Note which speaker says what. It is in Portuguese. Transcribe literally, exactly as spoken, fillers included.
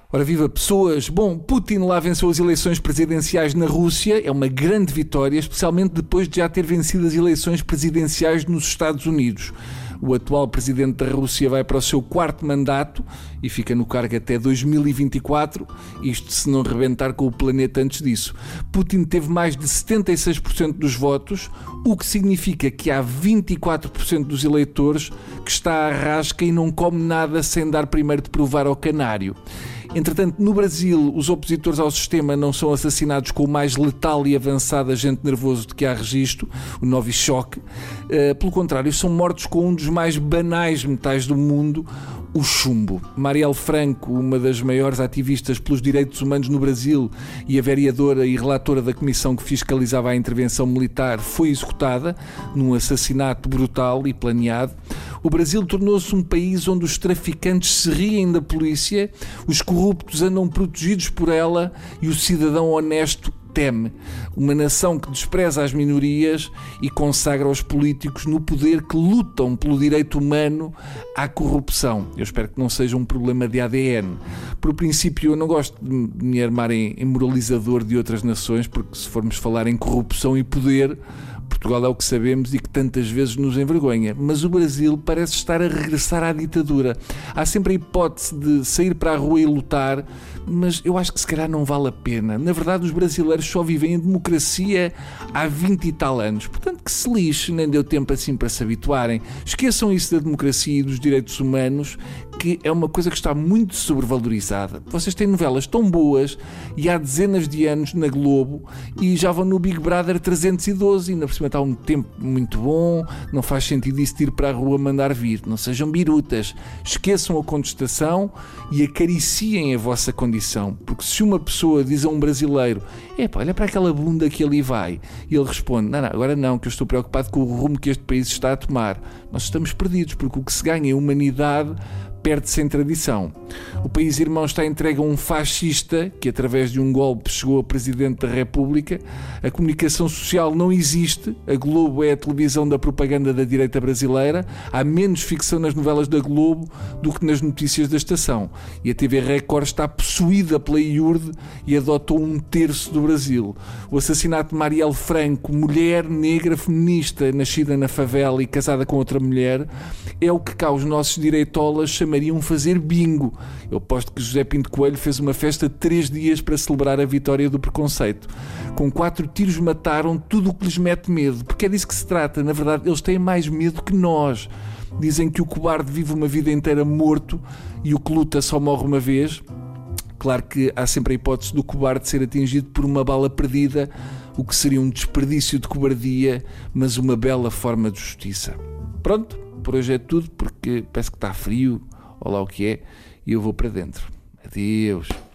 Speaker 1: Ora viva pessoas! Bom, Putin lá venceu as eleições presidenciais na Rússia, é uma grande vitória, especialmente depois de já ter vencido as eleições presidenciais nos Estados Unidos. O atual presidente da Rússia vai para o seu quarto mandato e fica no cargo até dois mil e vinte e quatro, isto se não rebentar com o planeta antes disso. Putin teve mais de setenta e seis por cento dos votos, o que significa que há vinte e quatro por cento dos eleitores que está à rasca e não come nada sem dar primeiro de provar ao canário. Entretanto, no Brasil, os opositores ao sistema não são assassinados com o mais letal e avançado agente nervoso de que há registro, o Novichok. Uh, pelo contrário, são mortos com um dos mais banais metais do mundo, o chumbo. Marielle Franco, uma das maiores ativistas pelos direitos humanos no Brasil e a vereadora e relatora da comissão que fiscalizava a intervenção militar, foi executada num assassinato brutal e planeado. O Brasil tornou-se um país onde os traficantes se riem da polícia, os corruptos andam protegidos por ela e o cidadão honesto teme. Uma nação que despreza as minorias e consagra os políticos no poder que lutam pelo direito humano à corrupção. Eu espero que não seja um problema de A D N. Por princípio, eu não gosto de me armar em, em moralizador de outras nações, porque se formos falar em corrupção e poder, Portugal é o que sabemos e que tantas vezes nos envergonha. Mas o Brasil parece estar a regressar à ditadura. Há sempre a hipótese de sair para a rua e lutar, mas eu acho que se calhar não vale a pena. Na verdade, os brasileiros só vivem em democracia há vinte e tal anos. Portanto, que se lixe, nem deu tempo assim para se habituarem. Esqueçam isso da democracia e dos direitos humanos, que é uma coisa que está muito sobrevalorizada. Vocês têm novelas tão boas e há dezenas de anos na Globo e já vão no Big Brother trezentos e doze e ainda por cima está um tempo muito bom, não faz sentido isso de ir para a rua mandar vir. Não sejam birutas. Esqueçam a contestação e acariciem a vossa condição. Porque se uma pessoa diz a um brasileiro: epá, olha para aquela bunda que ali vai, e ele responde: não, não, agora não, que eu estou preocupado com o rumo que este país está a tomar. Nós estamos perdidos, porque o que se ganha em humanidade perde-se em tradição. O país irmão está entregue a um fascista que, através de um golpe, chegou a Presidente da República. A comunicação social não existe. A Globo é a televisão da propaganda da direita brasileira. Há menos ficção nas novelas da Globo do que nas notícias da estação. E a T V Record está possuída pela I U R D e adotou um terço do Brasil. O assassinato de Marielle Franco, mulher negra feminista, nascida na favela e casada com outra mulher, é o que cá os nossos direitolas chamariam fazer bingo. Eu aposto que José Pinto Coelho fez uma festa de três dias para celebrar a vitória do preconceito. Com quatro tiros mataram tudo o que lhes mete medo, porque é disso que se trata. Na verdade, eles têm mais medo que nós. Dizem que o cobarde vive uma vida inteira morto e o que luta só morre uma vez. Claro que há sempre a hipótese do cobarde ser atingido por uma bala perdida, o que seria um desperdício de cobardia, mas uma bela forma de justiça. Pronto, por hoje é tudo, porque parece que está frio, ou lá o que é, e eu vou para dentro. Adeus.